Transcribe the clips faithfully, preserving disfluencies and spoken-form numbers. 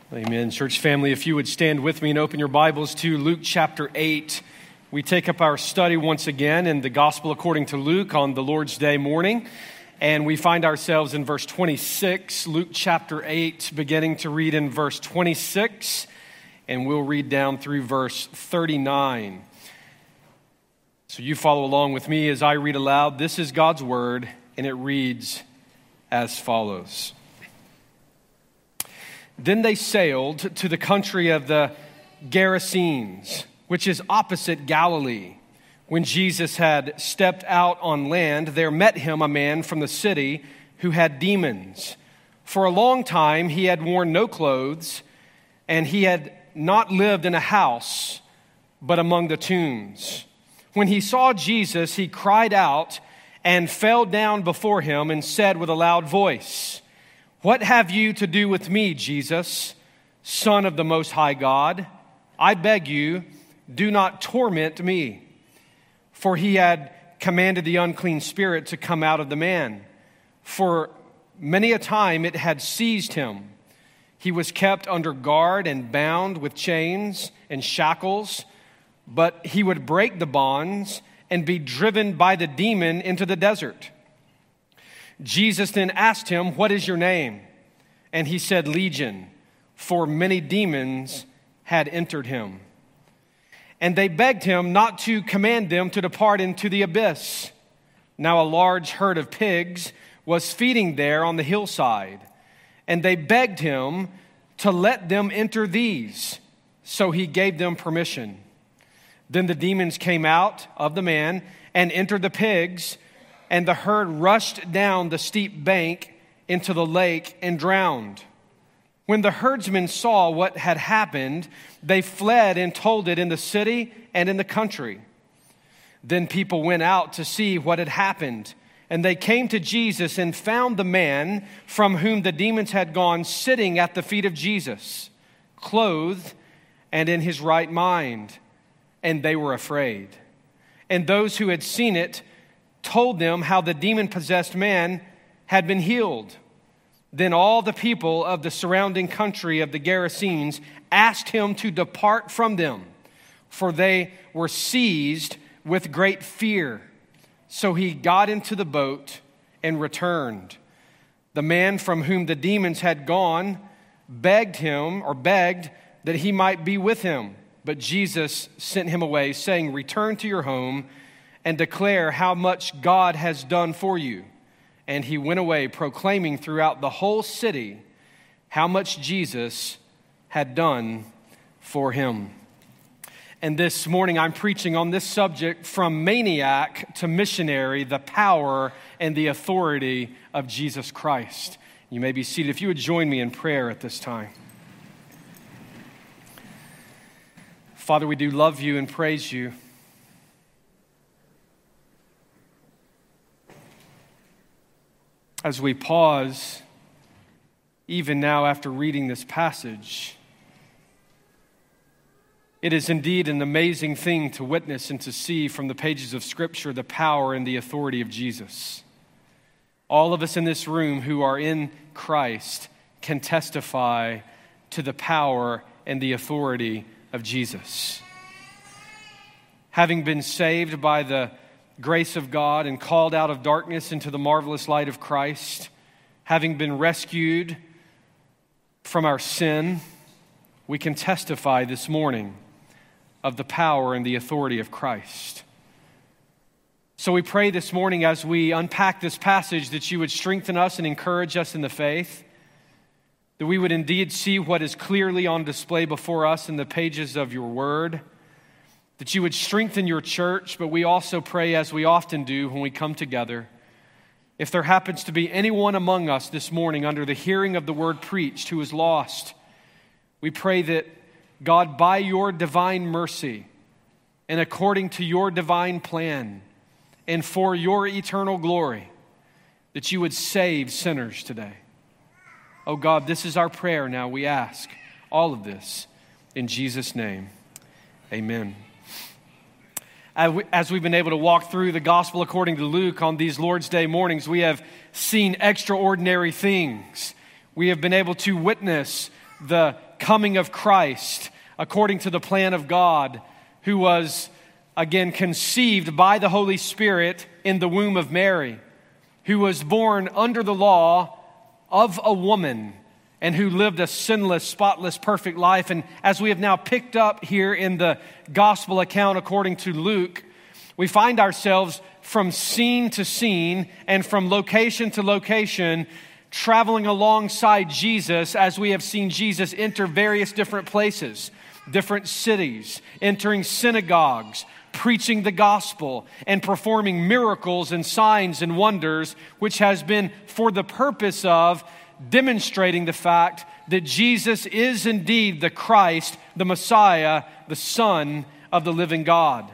Amen. Church family, if you would stand with me and open your Bibles to Luke chapter eight. We take up our study once again in the Gospel according to Luke on the Lord's Day morning. And we find ourselves in verse twenty-six, Luke chapter eight, beginning to read in verse twenty-six. And we'll read down through verse thirty-nine. So you follow along with me as I read aloud. This is God's word, and it reads as follows. Then they sailed to the country of the Gerasenes, which is opposite Galilee. When Jesus had stepped out on land, there met him a man from the city who had demons. For a long time he had worn no clothes, and he had not lived in a house, but among the tombs. When he saw Jesus, he cried out and fell down before him and said with a loud voice, "What have you to do with me, Jesus, Son of the Most High God? I beg you, do not torment me." For he had commanded the unclean spirit to come out of the man. For many a time it had seized him. He was kept under guard and bound with chains and shackles, but he would break the bonds and be driven by the demon into the desert. Jesus then asked him, "What is your name?" And he said, "Legion," for many demons had entered him. And they begged him not to command them to depart into the abyss. Now a large herd of pigs was feeding there on the hillside, and they begged him to let them enter these. So he gave them permission. Then the demons came out of the man and entered the pigs, and the herd rushed down the steep bank into the lake and drowned. When the herdsmen saw what had happened, they fled and told it in the city and in the country. Then people went out to see what had happened, and they came to Jesus and found the man from whom the demons had gone sitting at the feet of Jesus, clothed and in his right mind, and they were afraid. And those who had seen it told them how the demon-possessed man had been healed. Then all the people of the surrounding country of the Gerasenes asked him to depart from them, for they were seized with great fear. So he got into the boat and returned. The man from whom the demons had gone begged him, or begged that he might be with him. But Jesus sent him away, saying, "Return to your home and declare how much God has done for you." And he went away proclaiming throughout the whole city how much Jesus had done for him. And this morning I'm preaching on this subject, from maniac to missionary, the power and the authority of Jesus Christ. You may be seated. If you would join me in prayer at this time. Father, we do love you and praise you. As we pause, even now after reading this passage, it is indeed an amazing thing to witness and to see from the pages of Scripture the power and the authority of Jesus. All of us in this room who are in Christ can testify to the power and the authority of Jesus. Having been saved by the grace of God and called out of darkness into the marvelous light of Christ, having been rescued from our sin, we can testify this morning of the power and the authority of Christ. So we pray this morning as we unpack this passage that you would strengthen us and encourage us in the faith, that we would indeed see what is clearly on display before us in the pages of your word, that you would strengthen your church, but we also pray, as we often do when we come together, if there happens to be anyone among us this morning under the hearing of the word preached who is lost, we pray that God, by your divine mercy and according to your divine plan and for your eternal glory, that you would save sinners today. Oh God, this is our prayer now. We ask all of this in Jesus' name. Amen. As we've been able to walk through the gospel according to Luke on these Lord's Day mornings, we have seen extraordinary things. We have been able to witness the coming of Christ according to the plan of God, who was, again, conceived by the Holy Spirit in the womb of Mary, who was born under the law of a woman, and who lived a sinless, spotless, perfect life. And as we have now picked up here in the gospel account according to Luke, we find ourselves from scene to scene and from location to location traveling alongside Jesus as we have seen Jesus enter various different places, different cities, entering synagogues, preaching the gospel, and performing miracles and signs and wonders, which has been for the purpose of demonstrating the fact that Jesus is indeed the Christ, the Messiah, the Son of the living God.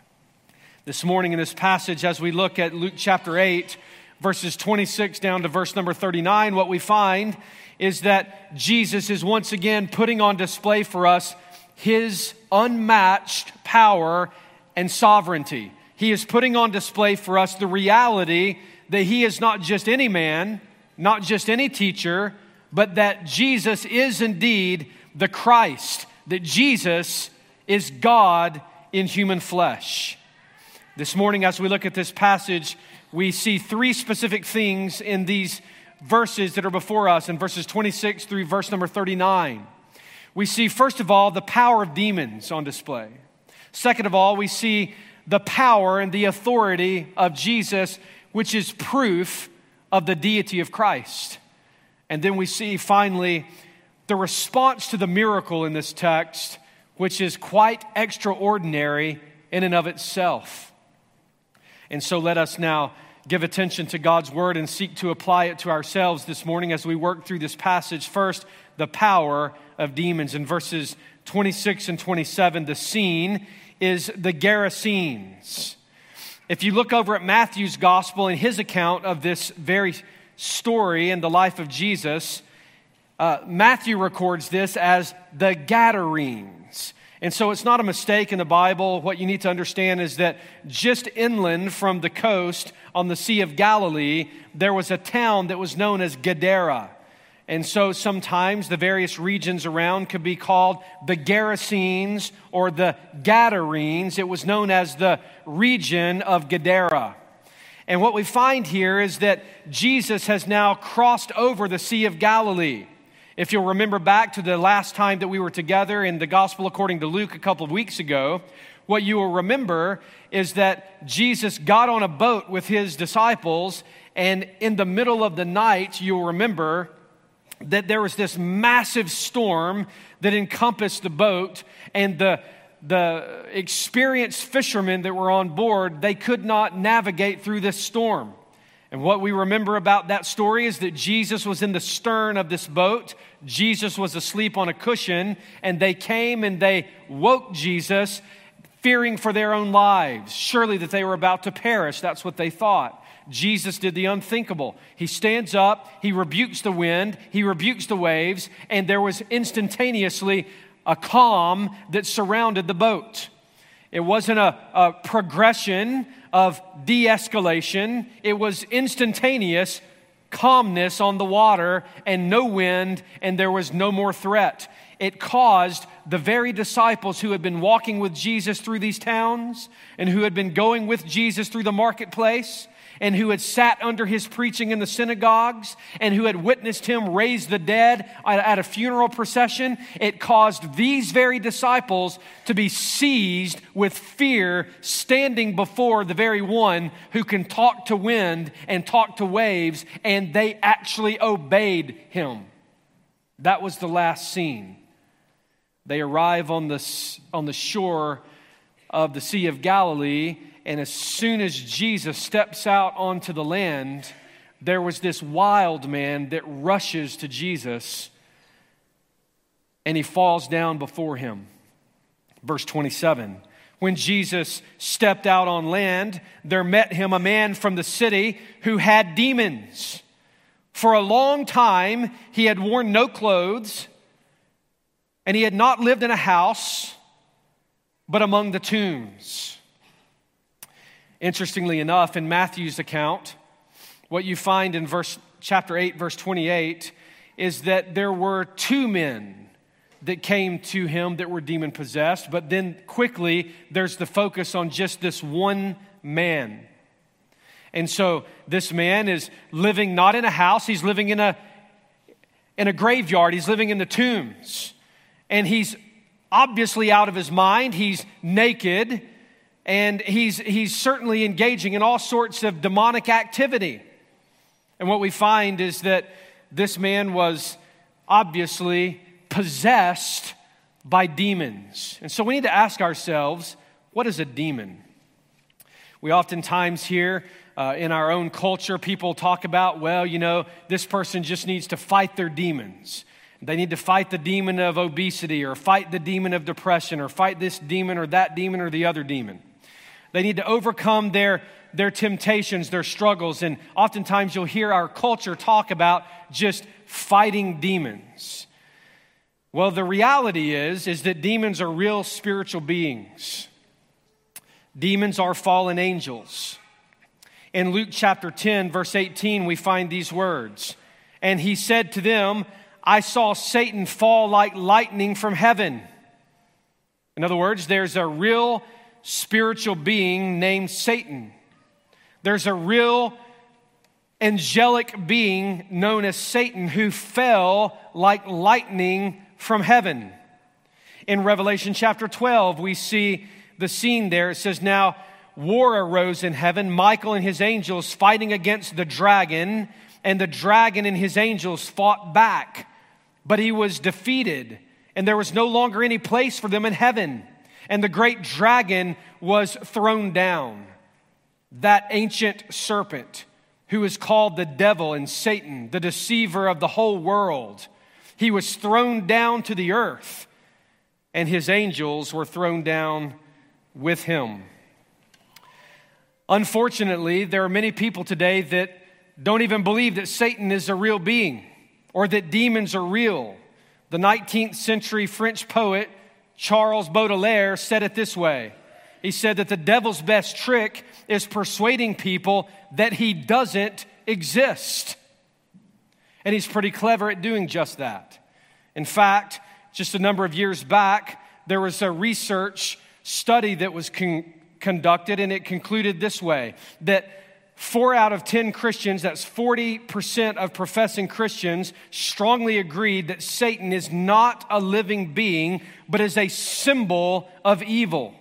This morning in this passage, as we look at Luke chapter eight, verses twenty-six down to verse number thirty-nine, what we find is that Jesus is once again putting on display for us His unmatched power and sovereignty. He is putting on display for us the reality that He is not just any man, not just any teacher, but that Jesus is indeed the Christ, that Jesus is God in human flesh. This morning, as we look at this passage, we see three specific things in these verses that are before us, in verses twenty-six through verse number thirty-nine. We see, first of all, the power of demons on display. Second of all, we see the power and the authority of Jesus, which is proof of the deity of Christ. And then we see, finally, the response to the miracle in this text, which is quite extraordinary in and of itself. And so let us now give attention to God's word and seek to apply it to ourselves this morning as we work through this passage. First, the power of demons. In verses twenty-six and twenty-seven, the scene is the Gerasenes. If you look over at Matthew's gospel and his account of this very story in the life of Jesus, uh, Matthew records this as the Gadarenes. And so it's not a mistake in the Bible. What you need to understand is that just inland from the coast on the Sea of Galilee, there was a town that was known as Gadara. And so sometimes the various regions around could be called the Gerasenes or the Gadarenes. It was known as the region of Gadara. And what we find here is that Jesus has now crossed over the Sea of Galilee. If you'll remember back to the last time that we were together in the Gospel according to Luke a couple of weeks ago, what you will remember is that Jesus got on a boat with His disciples, and in the middle of the night, you'll remember that there was this massive storm that encompassed the boat, and the, the experienced fishermen that were on board, they could not navigate through this storm. And what we remember about that story is that Jesus was in the stern of this boat. Jesus was asleep on a cushion, and they came and they woke Jesus, fearing for their own lives. Surely that they were about to perish. That's what they thought. Jesus did the unthinkable. He stands up, He rebukes the wind, He rebukes the waves, and there was instantaneously a calm that surrounded the boat. It wasn't a, a progression of de-escalation. It was instantaneous calmness on the water and no wind, and there was no more threat. It caused the very disciples who had been walking with Jesus through these towns and who had been going with Jesus through the marketplace and who had sat under His preaching in the synagogues and who had witnessed Him raise the dead at a funeral procession, it caused these very disciples to be seized with fear, standing before the very one who can talk to wind and talk to waves, and they actually obeyed Him. That was the last scene. They arrive on the, on the shore of the Sea of Galilee, and as soon as Jesus steps out onto the land, there was this wild man that rushes to Jesus, and he falls down before Him. Verse twenty-seven, when Jesus stepped out on land, there met Him a man from the city who had demons. For a long time, he had worn no clothes, and he had not lived in a house, but among the tombs. Interestingly enough, in Matthew's account, what you find in verse chapter eight, verse twenty-eight, is that there were two men that came to him that were demon-possessed, but then quickly there's the focus on just this one man. And so this man is living not in a house, he's living in a, in a graveyard, he's living in the tombs. And he's obviously out of his mind, he's naked, and he's, he's certainly engaging in all sorts of demonic activity. And what we find is that this man was obviously possessed by demons. And so we need to ask ourselves, what is a demon? We oftentimes hear uh, in our own culture, people talk about, well, you know, this person just needs to fight their demons. They need to fight the demon of obesity or fight the demon of depression or fight this demon or that demon or the other demon. They need to overcome their, their temptations, their struggles. And oftentimes you'll hear our culture talk about just fighting demons. Well, the reality is, is that demons are real spiritual beings. Demons are fallen angels. In Luke chapter ten, verse eighteen, we find these words. And he said to them, I saw Satan fall like lightning from heaven. In other words, there's a real spiritual being named Satan. There's a real angelic being known as Satan who fell like lightning from heaven. In Revelation chapter twelve, we see the scene there. It says, now war arose in heaven, Michael and his angels fighting against the dragon, and the dragon and his angels fought back. But he was defeated, and there was no longer any place for them in heaven. And the great dragon was thrown down, that ancient serpent who is called the devil and Satan, the deceiver of the whole world. He was thrown down to the earth, and his angels were thrown down with him. Unfortunately, there are many people today that don't even believe that Satan is a real being or that demons are real. The nineteenth century French poet Charles Baudelaire said it this way. He said that the devil's best trick is persuading people that he doesn't exist. And he's pretty clever at doing just that. In fact, just a number of years back, there was a research study that was con- conducted, and it concluded this way, that four out of ten Christians, that's forty percent of professing Christians, strongly agreed that Satan is not a living being, but is a symbol of evil.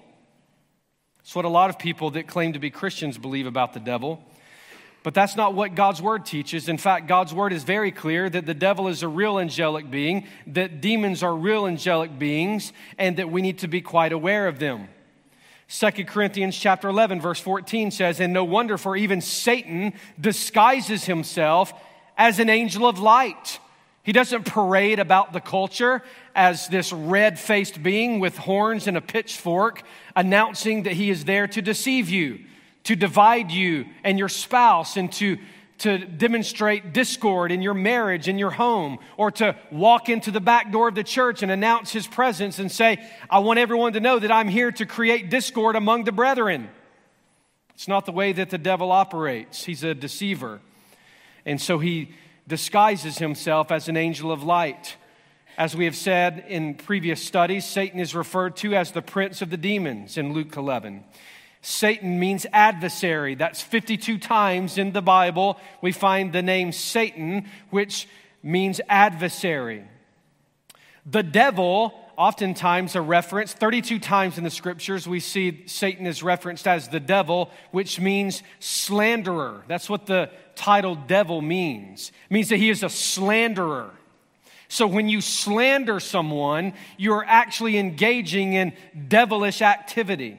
It's what a lot of people that claim to be Christians believe about the devil. But that's not what God's Word teaches. In fact, God's Word is very clear that the devil is a real angelic being, that demons are real angelic beings, and that we need to be quite aware of them. Second Corinthians chapter eleven, verse fourteen says, and no wonder, for even Satan disguises himself as an angel of light. He doesn't parade about the culture as this red-faced being with horns and a pitchfork, announcing that he is there to deceive you, to divide you and your spouse, and to, to demonstrate discord in your marriage, in your home, or to walk into the back door of the church and announce his presence and say, I want everyone to know that I'm here to create discord among the brethren. It's not the way that the devil operates. He's a deceiver. And so he disguises himself as an angel of light. As we have said in previous studies, Satan is referred to as the prince of the demons in Luke eleven. Satan means adversary. That's fifty-two times in the Bible we find the name Satan, which means adversary. The devil, oftentimes a reference, thirty-two times in the scriptures we see Satan is referenced as the devil, which means slanderer. That's what the title devil means. It means that he is a slanderer. So when you slander someone, you're actually engaging in devilish activity.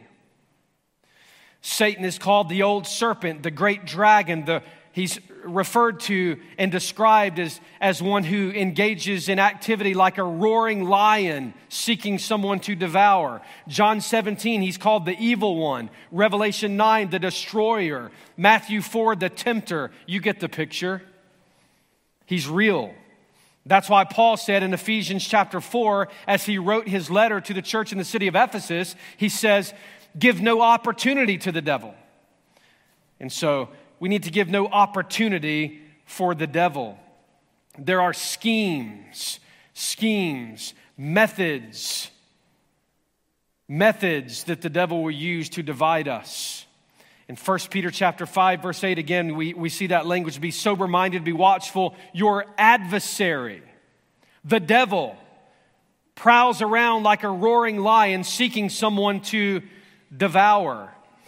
Satan is called the old serpent, the great dragon. The, he's referred to and described as, as one who engages in activity like a roaring lion seeking someone to devour. John seventeen, he's called the evil one. Revelation nine, the destroyer. Matthew four, the tempter. You get the picture. He's real. That's why Paul said in Ephesians chapter four, as he wrote his letter to the church in the city of Ephesus, he says, give no opportunity to the devil. And so we need to give no opportunity for the devil. There are schemes, schemes methods, methods that the devil will use to divide us. In First Peter chapter five, verse eight, again, we, we see that language, be sober-minded, be watchful. Your adversary, the devil, prowls around like a roaring lion seeking someone to devour.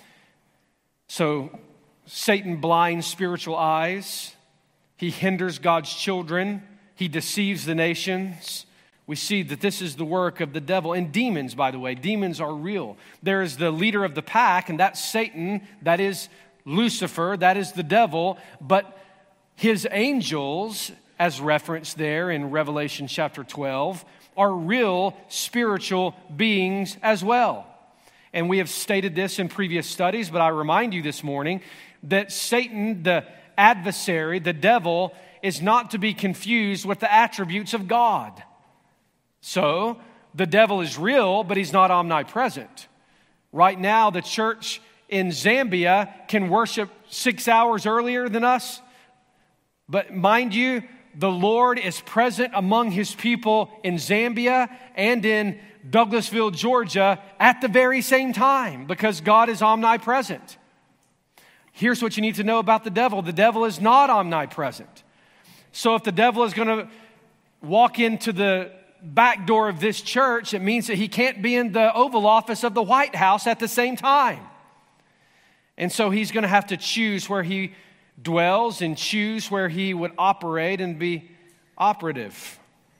So Satan blinds spiritual eyes. He hinders God's children. He deceives the nations. We see that this is the work of the devil. And demons, by the way, demons are real. There is the leader of the pack, and that's Satan. That is Lucifer. That is the devil. But his angels, as referenced there in Revelation chapter twelve, are real spiritual beings as well. And we have stated this in previous studies, but I remind you this morning that Satan, the adversary, the devil, is not to be confused with the attributes of God. So, the devil is real, but he's not omnipresent. Right now, the church in Zambia can worship six hours earlier than us. But mind you, the Lord is present among his people in Zambia and in Douglasville, Georgia at the very same time because God is omnipresent. Here's what you need to know about the devil. The devil is not omnipresent. So if the devil is going to walk into the back door of this church, it means that he can't be in the Oval Office of the White House at the same time. And so he's going to have to choose where he dwells and choose where he would operate and be operative.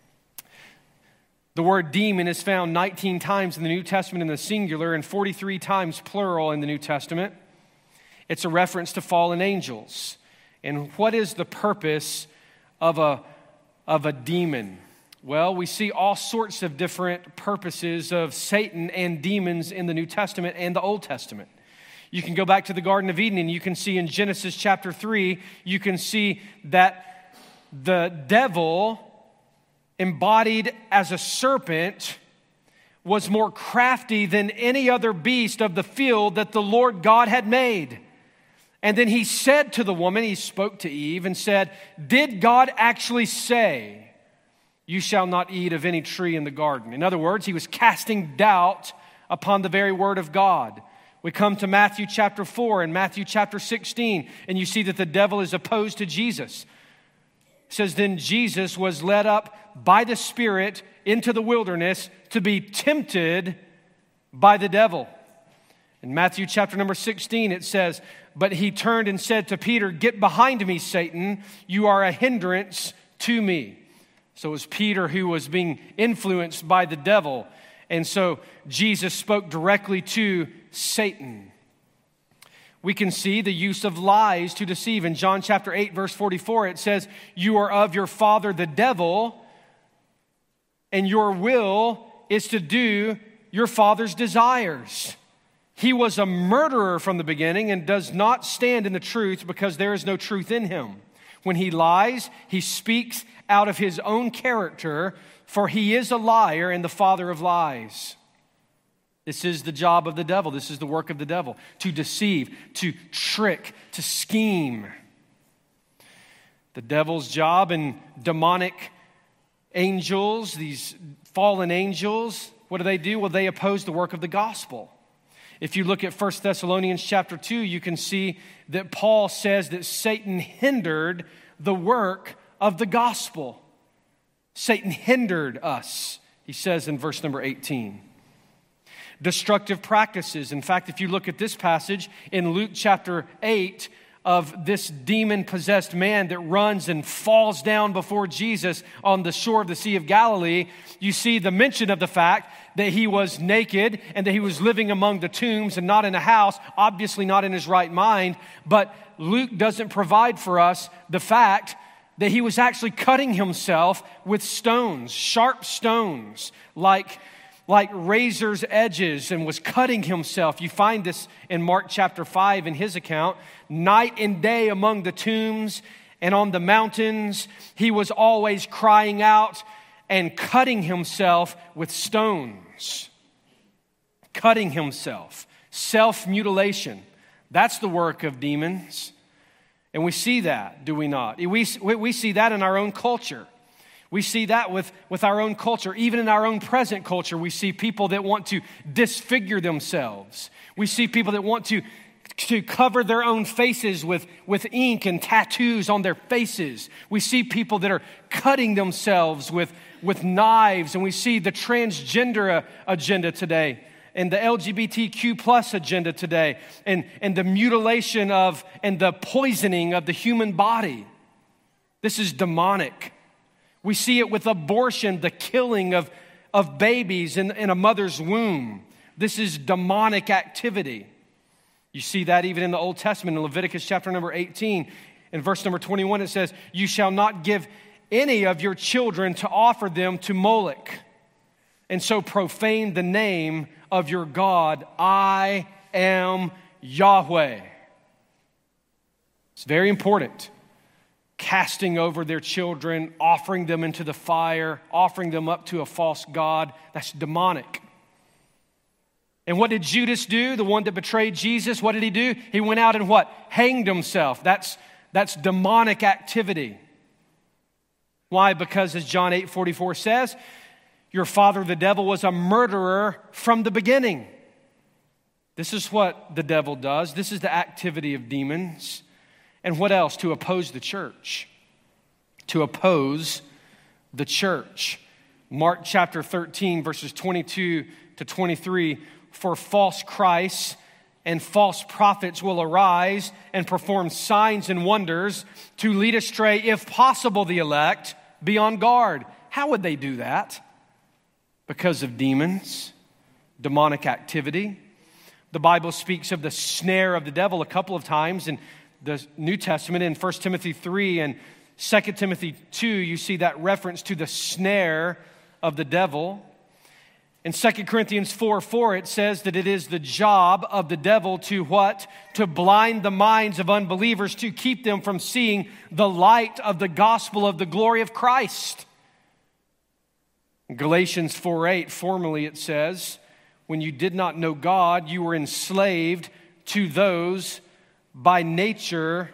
The word demon is found nineteen times in the New Testament in the singular and forty-three times plural in the New Testament. It's a reference to fallen angels. And what is the purpose of a, of a demon? Well, we see all sorts of different purposes of Satan and demons in the New Testament and the Old Testament. You can go back to the Garden of Eden and you can see in Genesis chapter three, you can see that the devil, embodied as a serpent, was more crafty than any other beast of the field that the Lord God had made. And then he said to the woman, he spoke to Eve and said, "Did God actually say, 'You shall not eat of any tree in the garden'?" In other words, he was casting doubt upon the very word of God. We come to Matthew chapter four and Matthew chapter sixteen, and you see that the devil is opposed to Jesus. It says, "Then Jesus was led up by the Spirit into the wilderness to be tempted by the devil." In Matthew chapter number sixteen, it says, "But he turned and said to Peter, 'Get behind me, Satan. You are a hindrance to me.'" So it was Peter who was being influenced by the devil. And so Jesus spoke directly to Satan. We can see the use of lies to deceive. In John chapter eight, verse forty-four, it says, "You are of your father the devil, and your will is to do your father's desires. He was a murderer from the beginning and does not stand in the truth because there is no truth in him. When he lies, he speaks out of his own character, for he is a liar and the father of lies." This is the job of the devil. This is the work of the devil, to deceive, to trick, to scheme. The devil's job and demonic angels, these fallen angels, what do they do? Well, they oppose the work of the gospel. If you look at First Thessalonians chapter two, you can see that Paul says that Satan hindered the work of the gospel. Satan hindered us, he says in verse number eighteen. Destructive practices. In fact, if you look at this passage in Luke chapter eight of this demon-possessed man that runs and falls down before Jesus on the shore of the Sea of Galilee, you see the mention of the fact that he was naked and that he was living among the tombs and not in a house, obviously not in his right mind. But Luke doesn't provide for us the fact that he was actually cutting himself with stones, sharp stones, like like razor's edges, and was cutting himself. You find this in Mark chapter five in his account. Night and day among the tombs and on the mountains, he was always crying out and cutting himself with stones. Cutting himself. Self-mutilation. That's the work of demons. And we see that, do we not? We, we see that in our own culture. We see that with, with our own culture. Even in our own present culture, we see people that want to disfigure themselves. We see people that want to, to cover their own faces with, with ink and tattoos on their faces. We see people that are cutting themselves with, with knives, and we see the transgender agenda today, and the L G B T Q plus agenda today, and, and the mutilation of and the poisoning of the human body. This is demonic. We see it with abortion, the killing of, of babies in, in a mother's womb. This is demonic activity. You see that even in the Old Testament, in Leviticus chapter number eighteen. In verse number twenty-one, it says, "You shall not give any of your children to offer them to Moloch, and so profane the name of your God. I am Yahweh." It's very important. Casting over their children, offering them into the fire, offering them up to a false god. That's demonic. And what did Judas do? The one that betrayed Jesus, what did he do? He went out and what? Hanged himself. That's, that's demonic activity. Why? Because as John eight forty-four says, your father, the devil, was a murderer from the beginning. This is what the devil does. This is the activity of demons. And what else? To oppose the church. To oppose the church. Mark chapter thirteen, verses twenty-two to twenty-three. For false Christs and false prophets will arise and perform signs and wonders to lead astray, if possible, the elect. Be on guard. How would they do that? Because of demons, demonic activity. The Bible speaks of the snare of the devil a couple of times in the New Testament. In First Timothy three and Second Timothy two, you see that reference to the snare of the devil. In Second Corinthians four four, it says that it is the job of the devil to what? To blind the minds of unbelievers, to keep them from seeing the light of the gospel of the glory of Christ. In Galatians four eight, formerly it says, when you did not know God, you were enslaved to those by nature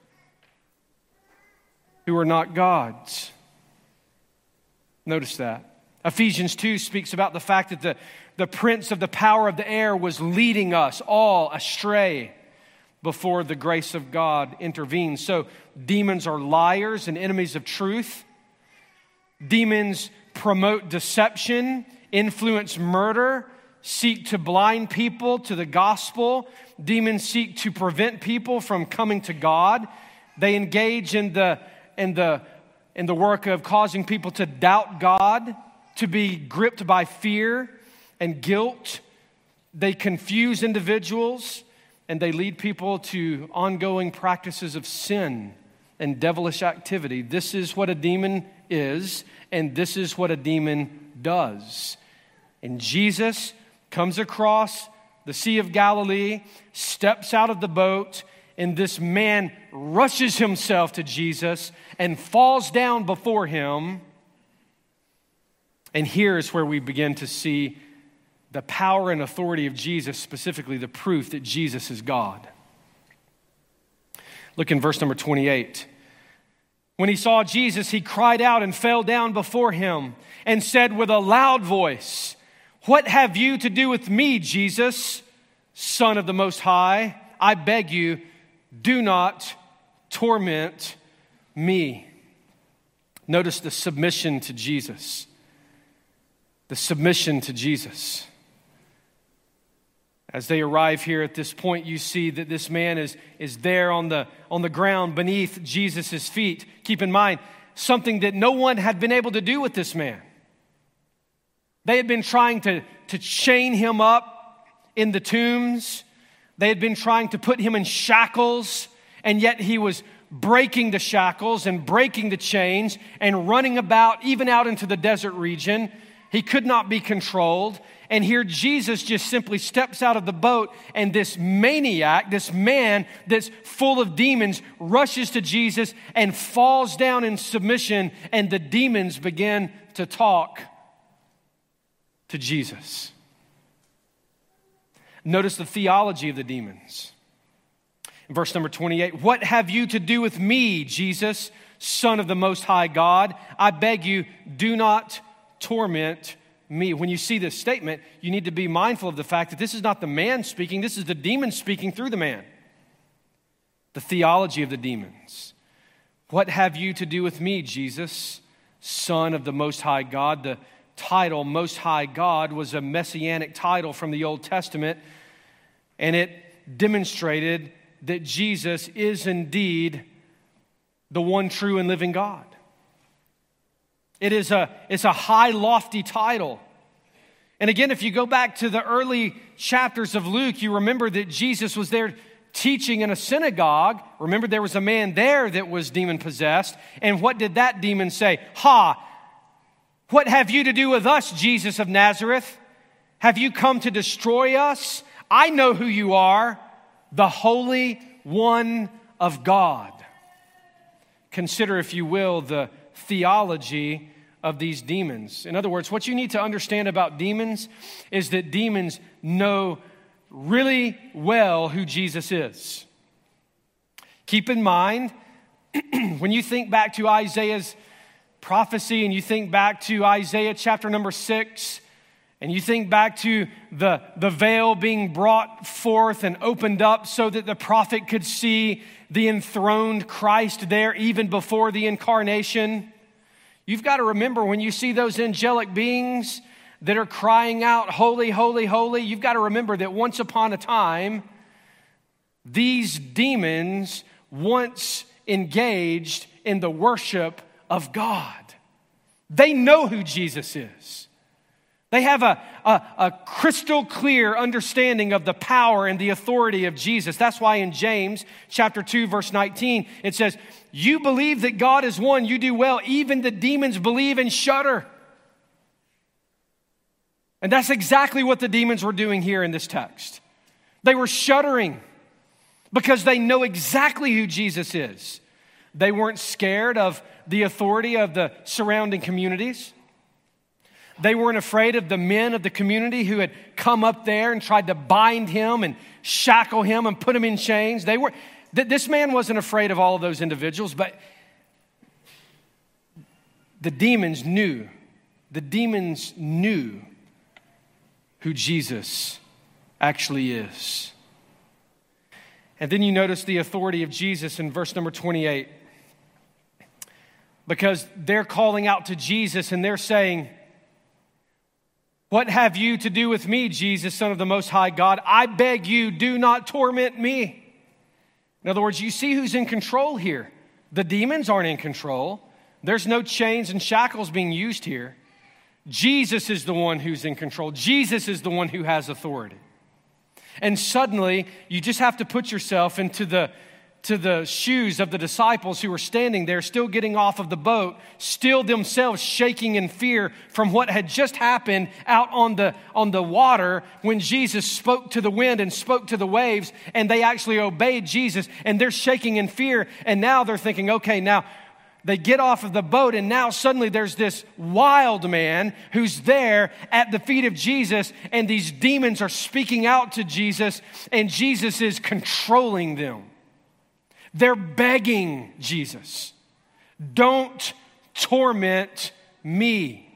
who are not God's. Notice that. Ephesians two speaks about the fact that the, the prince of the power of the air was leading us all astray before the grace of God intervened. So demons are liars and enemies of truth. Demons promote deception, influence murder, seek to blind people to the gospel. Demons seek to prevent people from coming to God. They engage in the, in the, in the work of causing people to doubt God, to be gripped by fear and guilt. They confuse individuals, and they lead people to ongoing practices of sin and devilish activity. This is what a demon is, and this is what a demon does. And Jesus comes across the Sea of Galilee, steps out of the boat, and this man rushes himself to Jesus and falls down before him. And here is where we begin to see the power and authority of Jesus, specifically the proof that Jesus is God. Look in verse number twenty-eight. When he saw Jesus, he cried out and fell down before him and said with a loud voice, "What have you to do with me, Jesus, Son of the Most High? I beg you, do not torment me." Notice the submission to Jesus. The submission to Jesus. As they arrive here at this point, you see that this man is, is there on the, on the ground beneath Jesus' feet. Keep in mind, something that no one had been able to do with this man. They had been trying to, to chain him up in the tombs. They had been trying to put him in shackles, and yet he was breaking the shackles and breaking the chains and running about, even out into the desert region. He could not be controlled. And here Jesus just simply steps out of the boat, and this maniac, this man that's full of demons, rushes to Jesus and falls down in submission, and the demons begin to talk to Jesus. Notice the theology of the demons. In verse number twenty-eight, "What have you to do with me, Jesus, Son of the Most High God, I beg you, do not torment me. When you see this statement, you need to be mindful of the fact that this is not the man speaking, this is the demon speaking through the man. The theology of the demons. What have you to do with me, Jesus, Son of the Most High God? The title Most High God was a messianic title from the Old Testament, and it demonstrated that Jesus is indeed the one true and living God. It is a, it's a high, lofty title. And again, if you go back to the early chapters of Luke, you remember that Jesus was there teaching in a synagogue. Remember, there was a man there that was demon-possessed. And what did that demon say? Ha! What have you to do with us, Jesus of Nazareth? Have you come to destroy us? I know who you are, the Holy One of God. Consider, if you will, the theology of these demons. In other words, what you need to understand about demons is that demons know really well who Jesus is. Keep in mind, when you think back to Isaiah's prophecy and you think back to Isaiah chapter number six, and you think back to the, the veil being brought forth and opened up so that the prophet could see the enthroned Christ there even before the incarnation. You've got to remember, when you see those angelic beings that are crying out, holy, holy, holy, you've got to remember that once upon a time, these demons once engaged in the worship of God. They know who Jesus is. They have a, a, a crystal clear understanding of the power and the authority of Jesus. That's why in James chapter two, verse nineteen, it says, you believe that God is one, you do well. Even the demons believe and shudder. And that's exactly what the demons were doing here in this text. They were shuddering because they know exactly who Jesus is. They weren't scared of the authority of the surrounding communities. They weren't afraid of the men of the community who had come up there and tried to bind him and shackle him and put him in chains. They were, th- this man wasn't afraid of all of those individuals, but the demons knew. The demons knew who Jesus actually is. And then you notice the authority of Jesus in verse number twenty-eight. Because they're calling out to Jesus and they're saying, what have you to do with me, Jesus, Son of the Most High God? I beg you, do not torment me. In other words, you see who's in control here. The demons aren't in control. There's no chains and shackles being used here. Jesus is the one who's in control. Jesus is the one who has authority. And suddenly, you just have to put yourself into the, to the shoes of the disciples who were standing there, still getting off of the boat, still themselves shaking in fear from what had just happened out on the, on the water when Jesus spoke to the wind and spoke to the waves, and they actually obeyed Jesus, and they're shaking in fear, and now they're thinking, okay, now, they get off of the boat, and now suddenly there's this wild man who's there at the feet of Jesus, and these demons are speaking out to Jesus, and Jesus is controlling them. They're begging Jesus, don't torment me.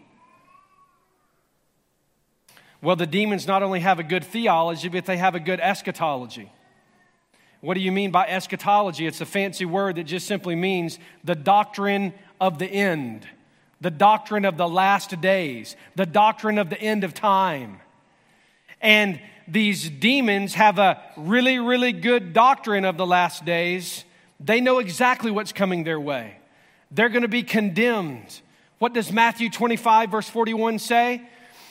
Well, the demons not only have a good theology, but they have a good eschatology. What do you mean by eschatology? It's a fancy word that just simply means the doctrine of the end, the doctrine of the last days, the doctrine of the end of time. And these demons have a really, really good doctrine of the last days. They know exactly what's coming their way. They're going to be condemned. What does Matthew twenty-five, verse forty-one say?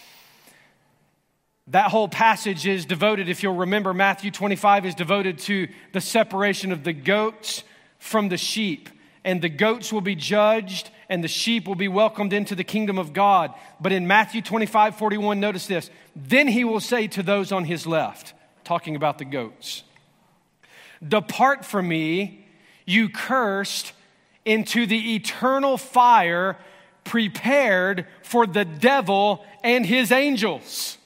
That whole passage is devoted, if you'll remember, Matthew twenty-five is devoted to the separation of the goats from the sheep. And the goats will be judged and the sheep will be welcomed into the kingdom of God. But in Matthew twenty-five, forty-one, notice this. Then he will say to those on his left, talking about the goats, depart from me, you cursed, into the eternal fire prepared for the devil and his angels.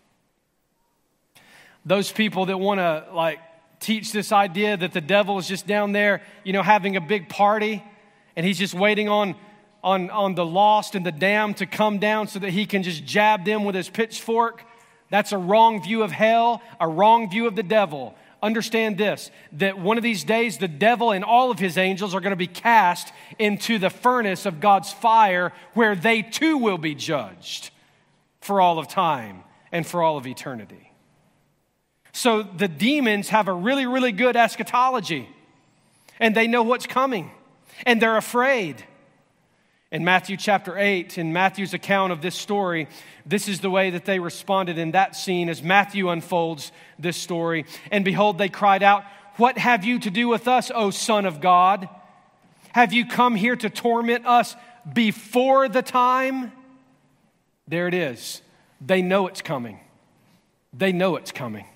Those people that want to like teach this idea that the devil is just down there, you know, having a big party and he's just waiting on, on, on the lost and the damned to come down so that he can just jab them with his pitchfork. That's a wrong view of hell, a wrong view of the devil. Understand this, that one of these days the devil and all of his angels are going to be cast into the furnace of God's fire, where they too will be judged for all of time and for all of eternity. So the demons have a really, really good eschatology, and they know what's coming, and they're afraid. In Matthew chapter eight, in Matthew's account of this story, this is the way that they responded in that scene as Matthew unfolds this story. And behold, they cried out, "What have you to do with us, O Son of God? Have you come here to torment us before the time?" There it is. They know it's coming. They know it's coming.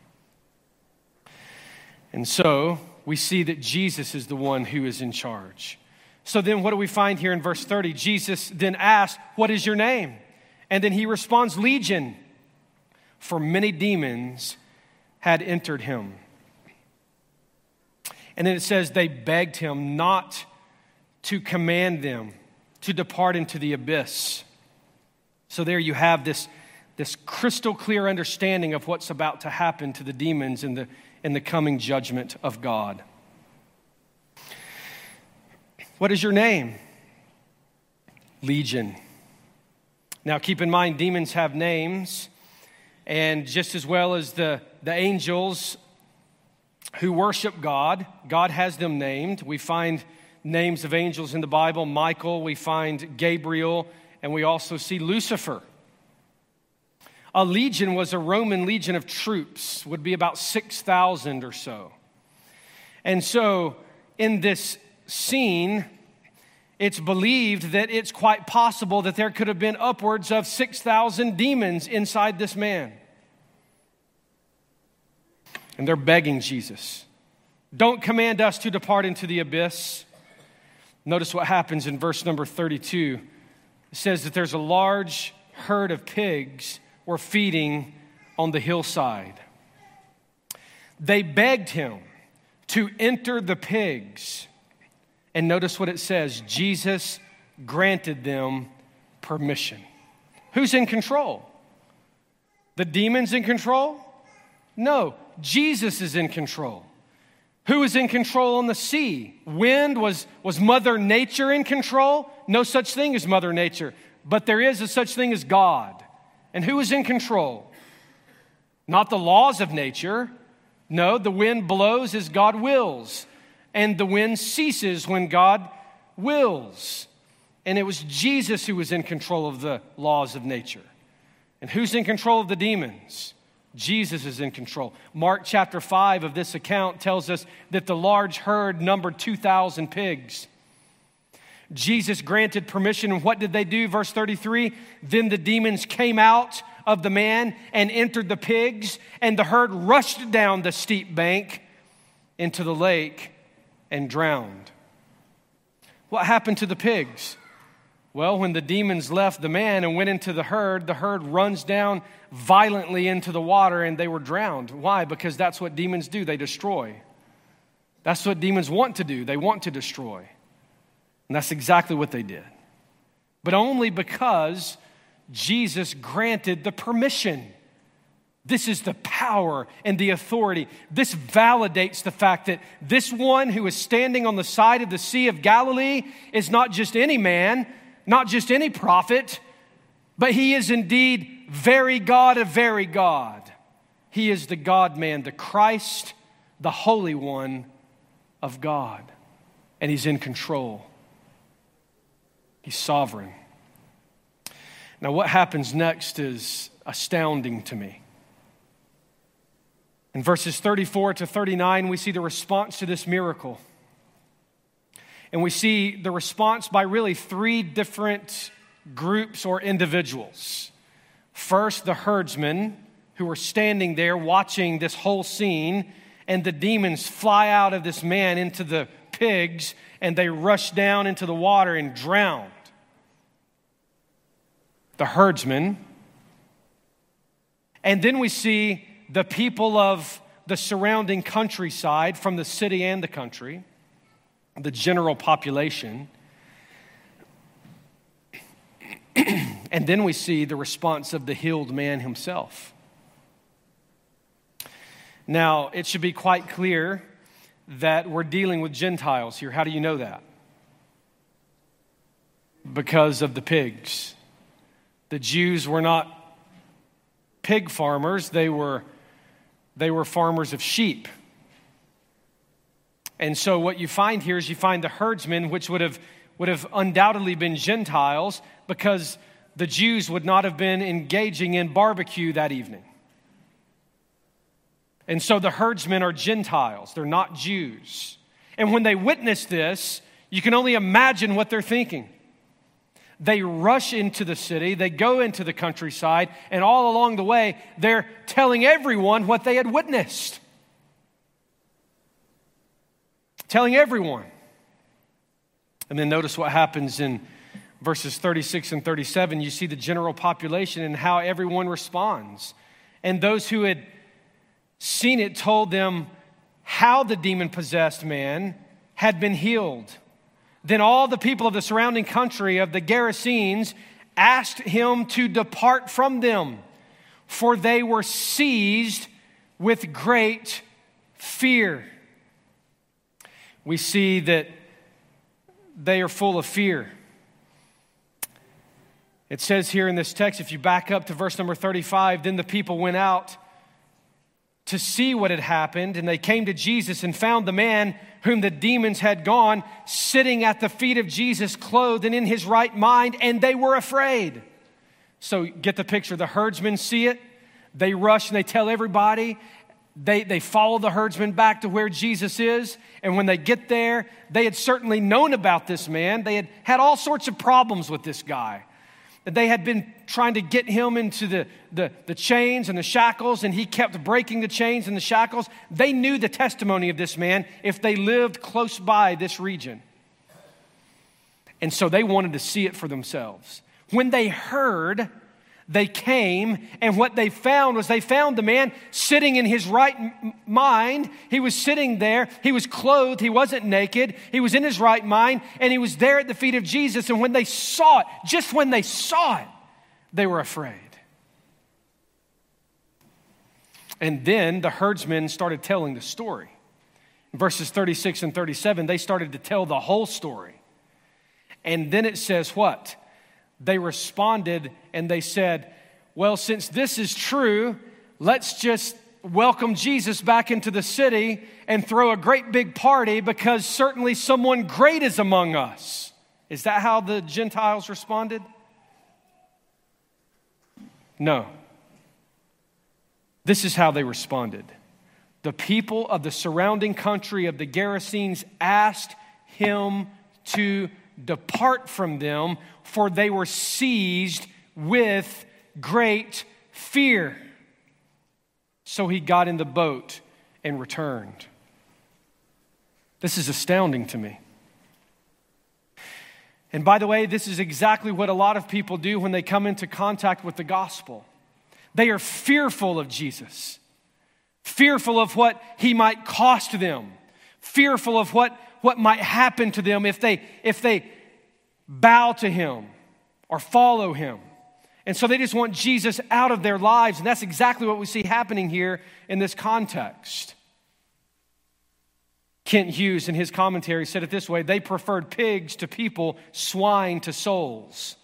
And so we see that Jesus is the one who is in charge. So then what do we find here in verse thirty? Jesus then asks, "What is your name?" And then he responds, "Legion," for many demons had entered him. And then it says they begged him not to command them to depart into the abyss. So there you have this, this crystal clear understanding of what's about to happen to the demons in the, in the coming judgment of God. What is your name? Legion. Now keep in mind, demons have names, and just as well as the, the angels who worship God, God has them named. We find names of angels in the Bible. Michael, we find Gabriel, and we also see Lucifer. A legion was a Roman legion of troops, would be about six thousand or so. And so in this scene, it's believed that it's quite possible that there could have been upwards of six thousand demons inside this man. And they're begging Jesus, "Don't command us to depart into the abyss." Notice what happens in verse number thirty-two. It says that there's a large herd of pigs were feeding on the hillside. They begged him to enter the pigs. And notice what it says. Jesus granted them permission. Who's in control? The demons in control? No, Jesus is in control. Who is in control on the sea? Wind? Was, was Mother Nature in control? No such thing as Mother Nature. But there is a such thing as God. And who is in control? Not the laws of nature. No, the wind blows as God wills. And the wind ceases when God wills. And it was Jesus who was in control of the laws of nature. And who's in control of the demons? Jesus is in control. Mark chapter five of this account tells us that the large herd numbered two thousand pigs. Jesus granted permission, and what did they do? Verse thirty-three, then the demons came out of the man and entered the pigs, and the herd rushed down the steep bank into the lake and drowned. What happened to the pigs? Well, when the demons left the man and went into the herd, the herd runs down violently into the water and they were drowned. Why? Because that's what demons do. They destroy. That's what demons want to do. They want to destroy. And that's exactly what they did. But only because Jesus granted the permission. This is the power and the authority. This validates the fact that this one who is standing on the side of the Sea of Galilee is not just any man, not just any prophet, but he is indeed very God of very God. He is the God-man, the Christ, the Holy One of God. And he's in control. He's sovereign. Now, what happens next is astounding to me. In verses thirty-four to thirty-nine, we see the response to this miracle. And we see the response by really three different groups or individuals. First, the herdsmen who were standing there watching this whole scene, and the demons fly out of this man into the pigs, and they rush down into the water and drowned. The herdsmen. And then we see the people of the surrounding countryside from the city and the country, the general population. And then we see the response of the healed man himself. Now, it should be quite clear that we're dealing with Gentiles here. How do you know that? Because of the pigs. The Jews were not pig farmers. They were, they were farmers of sheep. And so what you find here is you find the herdsmen, which would have, would have undoubtedly been Gentiles, because the Jews would not have been engaging in barbecue that evening. And so the herdsmen are Gentiles. They're not Jews. And when they witness this, you can only imagine what they're thinking. They rush into the city, they go into the countryside, and all along the way, they're telling everyone what they had witnessed. Telling everyone. And then notice what happens in verses thirty-six and thirty-seven. You see the general population and how everyone responds. And those who had seen it told them how the demon-possessed man had been healed. Then all the people of the surrounding country of the Gerasenes asked him to depart from them, for they were seized with great fear. We see that they are full of fear. It says here in this text, if you back up to verse number thirty-five, then the people went out to see what had happened, and they came to Jesus and found the man whom the demons had gone sitting at the feet of Jesus, clothed and in his right mind, and they were afraid. So get the picture. The herdsmen see it. They rush and they tell everybody. They, they follow the herdsmen back to where Jesus is. And when they get there, they had certainly known about this man. They had had all sorts of problems with this guy. They had been trying to get him into the, the, the chains and the shackles, and he kept breaking the chains and the shackles. They knew the testimony of this man if they lived close by this region. And so they wanted to see it for themselves. When they heard, they came, and what they found was they found the man sitting in his right mind. He was sitting there. He was clothed. He wasn't naked. He was in his right mind, and he was there at the feet of Jesus. And when they saw it, just when they saw it, they were afraid. And then the herdsmen started telling the story. In verses thirty-six and thirty-seven, they started to tell the whole story. And then it says what? They responded and they said, well, since this is true, let's just welcome Jesus back into the city and throw a great big party, because certainly someone great is among us. Is that how the Gentiles responded? No. This is how they responded. The people of the surrounding country of the Gerasenes asked him to depart from them, for they were seized with great fear. So he got in the boat and returned. This is astounding to me. And by the way, this is exactly what a lot of people do when they come into contact with the gospel. They are fearful of Jesus, fearful of what he might cost them, fearful of what, what might happen to them if they, if they bow to him or follow him. And so they just want Jesus out of their lives. And that's exactly what we see happening here in this context. Kent Hughes, in his commentary, said it this way: they preferred pigs to people, swine to souls.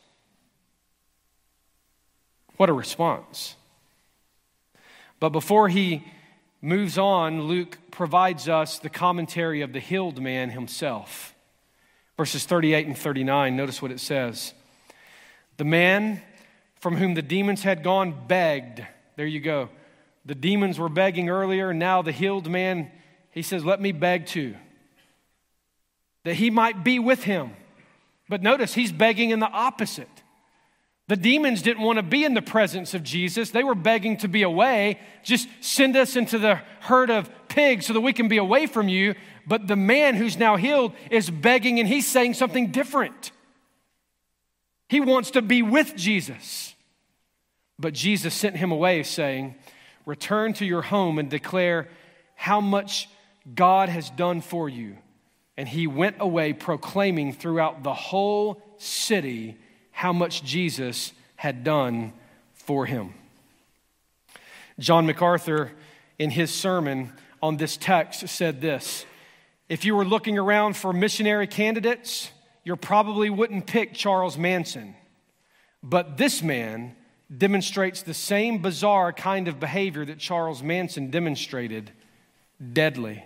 What a response. But before he moves on, Luke provides us the commentary of the healed man himself. Verses thirty-eight and thirty-nine, notice what it says. The man from whom the demons had gone begged. There you go. The demons were begging earlier, and now the healed man, he says, let me beg too, that he might be with him. But notice, he's begging in the opposite. The demons didn't want to be in the presence of Jesus. They were begging to be away. Just send us into the herd of pigs so that we can be away from you. But the man who's now healed is begging, and he's saying something different. He wants to be with Jesus. But Jesus sent him away, saying, return to your home and declare how much God has done for you. And he went away proclaiming throughout the whole city how much Jesus had done for him. John MacArthur, in his sermon on this text, said this: if you were looking around for missionary candidates, you probably wouldn't pick Charles Manson. But this man demonstrates the same bizarre kind of behavior that Charles Manson demonstrated, deadly.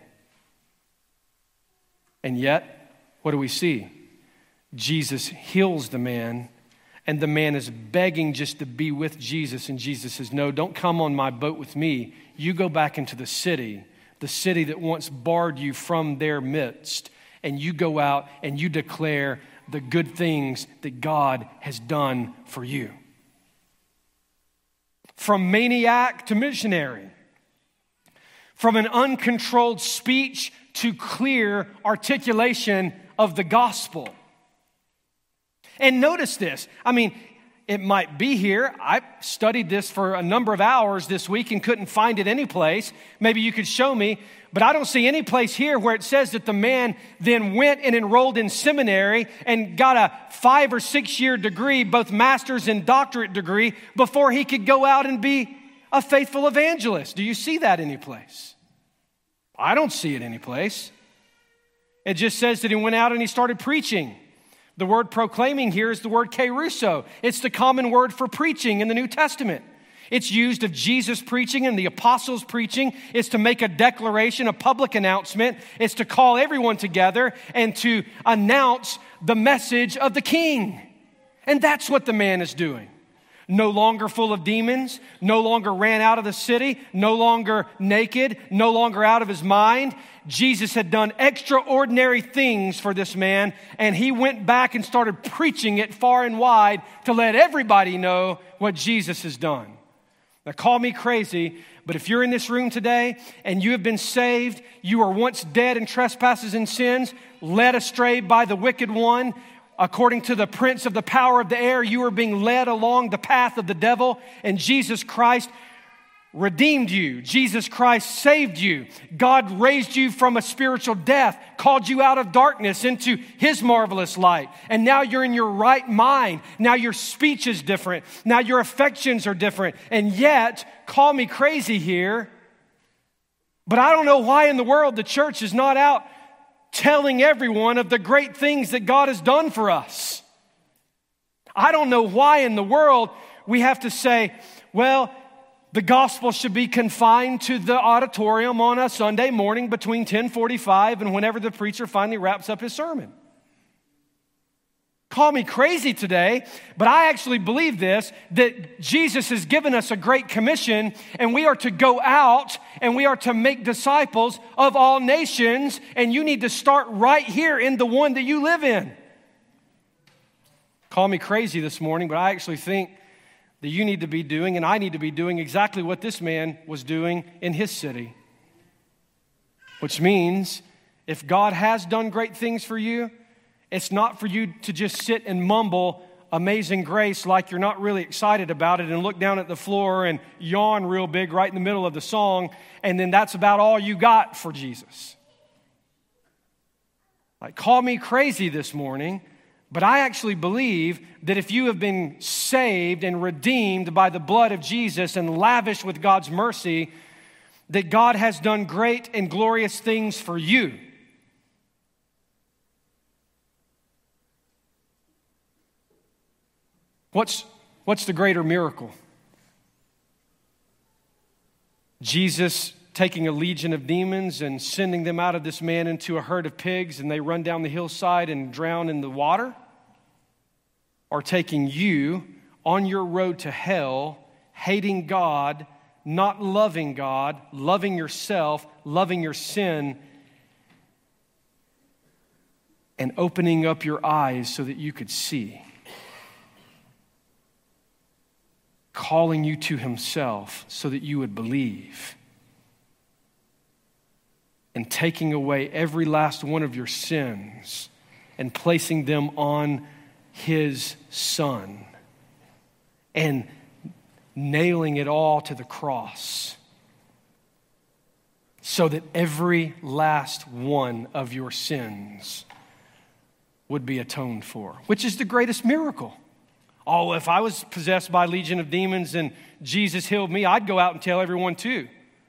And yet, what do we see? Jesus heals the man, and the man is begging just to be with Jesus, and Jesus says, no, don't come on my boat with me. You go back into the city, the city that once barred you from their midst, and you go out and you declare the good things that God has done for you. From maniac to missionary, from an uncontrolled speech to clear articulation of the gospel. And notice this. I mean, it might be here. I studied this for a number of hours this week and couldn't find it anyplace. Maybe you could show me. But I don't see any place here where it says that the man then went and enrolled in seminary and got a five or six year degree, both master's and doctorate degree, before he could go out and be a faithful evangelist. Do you see that anyplace? I don't see it anyplace. It just says that he went out and he started preaching. The word proclaiming here is the word kerusso. It's the common word for preaching in the New Testament. It's used of Jesus preaching and the apostles preaching. It's to make a declaration, a public announcement. It's to call everyone together and to announce the message of the King. And that's what the man is doing. No longer full of demons, no longer ran out of the city, no longer naked, no longer out of his mind. Jesus had done extraordinary things for this man, and he went back and started preaching it far and wide to let everybody know what Jesus has done. Now, call me crazy, but if you're in this room today and you have been saved, you were once dead in trespasses and sins, led astray by the wicked one, according to the prince of the power of the air, you are being led along the path of the devil, and Jesus Christ redeemed you. Jesus Christ saved you. God raised you from a spiritual death, called you out of darkness into His marvelous light. And now you're in your right mind. Now your speech is different. Now your affections are different. And yet, call me crazy here, but I don't know why in the world the church is not out telling everyone of the great things that God has done for us. I don't know why in the world we have to say, well, the gospel should be confined to the auditorium on a Sunday morning between ten forty-five and whenever the preacher finally wraps up his sermon. Call me crazy today, but I actually believe this, that Jesus has given us a great commission, and we are to go out and we are to make disciples of all nations, and you need to start right here in the one that you live in. Call me crazy this morning, but I actually think that you need to be doing, and I need to be doing exactly what this man was doing in his city. Which means, if God has done great things for you, it's not for you to just sit and mumble Amazing Grace like you're not really excited about it and look down at the floor and yawn real big right in the middle of the song, and then that's about all you got for Jesus. Like, call me crazy this morning, but I actually believe that if you have been saved and redeemed by the blood of Jesus and lavished with God's mercy, that God has done great and glorious things for you. What's, what's the greater miracle? Jesus taking a legion of demons and sending them out of this man into a herd of pigs, and they run down the hillside and drown in the water? Or taking you on your road to hell, hating God, not loving God, loving yourself, loving your sin, and opening up your eyes so that you could see? Calling you to Himself so that you would believe, and taking away every last one of your sins and placing them on His Son and nailing it all to the cross so that every last one of your sins would be atoned for, which is the greatest miracle. Oh, if I was possessed by a legion of demons and Jesus healed me, I'd go out and tell everyone too.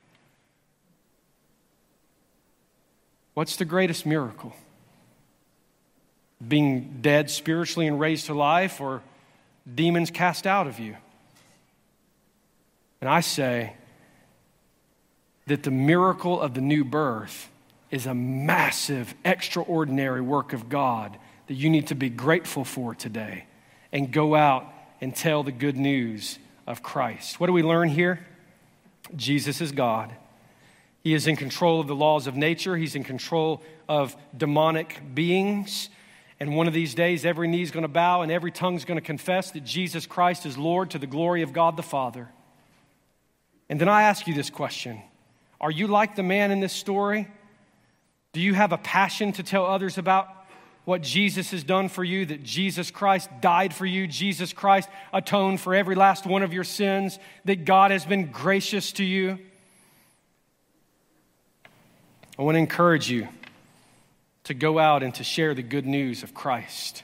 What's the greatest miracle? Being dead spiritually and raised to life, or demons cast out of you? And I say that the miracle of the new birth is a massive, extraordinary work of God that you need to be grateful for today and go out and tell the good news of Christ. What do we learn here? Jesus is God. He is in control of the laws of nature. He's in control of demonic beings. And one of these days, every knee is going to bow and every tongue is going to confess that Jesus Christ is Lord to the glory of God the Father. And then I ask you this question. Are you like the man in this story? Do you have a passion to tell others about what Jesus has done for you, that Jesus Christ died for you, Jesus Christ atoned for every last one of your sins, that God has been gracious to you? I want to encourage you to go out and to share the good news of Christ.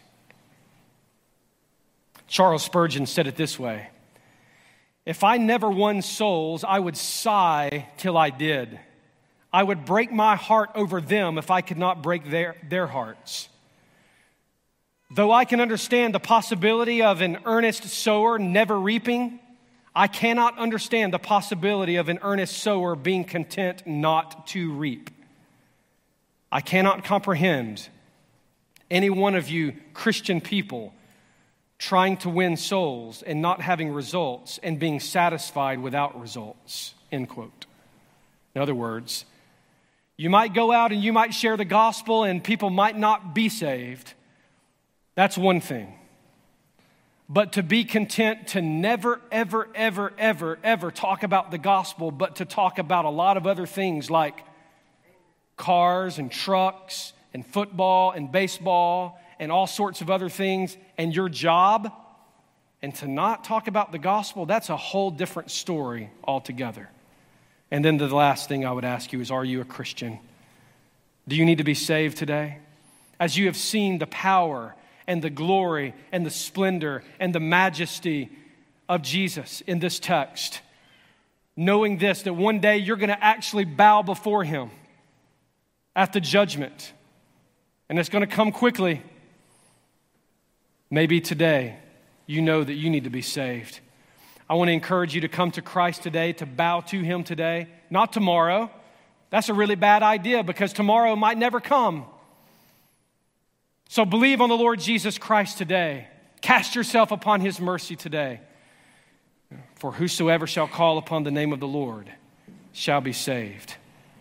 Charles Spurgeon said it this way: if I never won souls, I would sigh till I did. I would break my heart over them if I could not break their, their hearts. Though I can understand the possibility of an earnest sower never reaping, I cannot understand the possibility of an earnest sower being content not to reap. I cannot comprehend any one of you Christian people trying to win souls and not having results and being satisfied without results, end quote. In other words, you might go out and you might share the gospel and people might not be saved. That's one thing. But to be content to never, ever, ever, ever, ever talk about the gospel, but to talk about a lot of other things like cars and trucks and football and baseball and all sorts of other things and your job, and to not talk about the gospel, that's a whole different story altogether. And then the last thing I would ask you is, are you a Christian? Do you need to be saved today? As you have seen the power and the glory and the splendor and the majesty of Jesus in this text, knowing this, that one day you're going to actually bow before Him at the judgment, and it's going to come quickly. Maybe today you know that you need to be saved. I want to encourage you to come to Christ today, to bow to Him today, not tomorrow. That's a really bad idea because tomorrow might never come. So believe on the Lord Jesus Christ today. Cast yourself upon His mercy today. For whosoever shall call upon the name of the Lord shall be saved.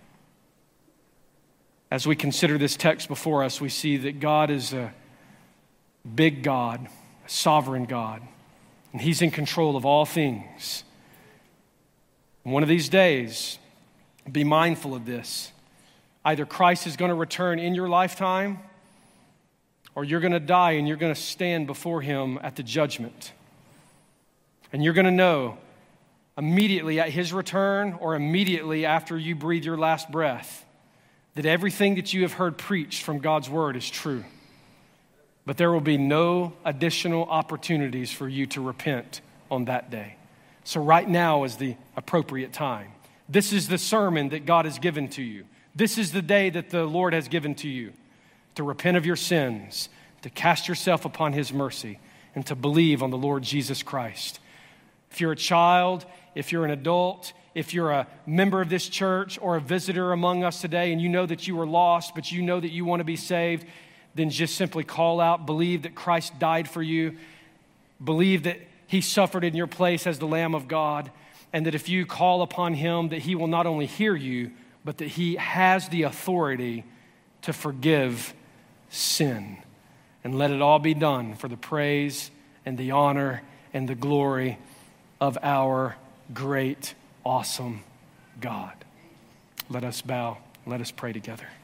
As we consider this text before us, we see that God is a big God, a sovereign God, and He's in control of all things. And one of these days, be mindful of this. Either Christ is going to return in your lifetime, or you're going to die and you're going to stand before Him at the judgment. And you're going to know immediately at His return or immediately after you breathe your last breath that everything that you have heard preached from God's Word is true. But there will be no additional opportunities for you to repent on that day. So right now is the appropriate time. This is the sermon that God has given to you. This is the day that the Lord has given to you to repent of your sins, to cast yourself upon His mercy, and to believe on the Lord Jesus Christ. If you're a child, if you're an adult, if you're a member of this church or a visitor among us today and you know that you were lost, but you know that you want to be saved, then just simply call out, believe that Christ died for you, believe that He suffered in your place as the Lamb of God, and that if you call upon Him, that He will not only hear you, but that He has the authority to forgive sin. And let it all be done for the praise and the honor and the glory of our great, awesome God. Let us bow. Let us pray together.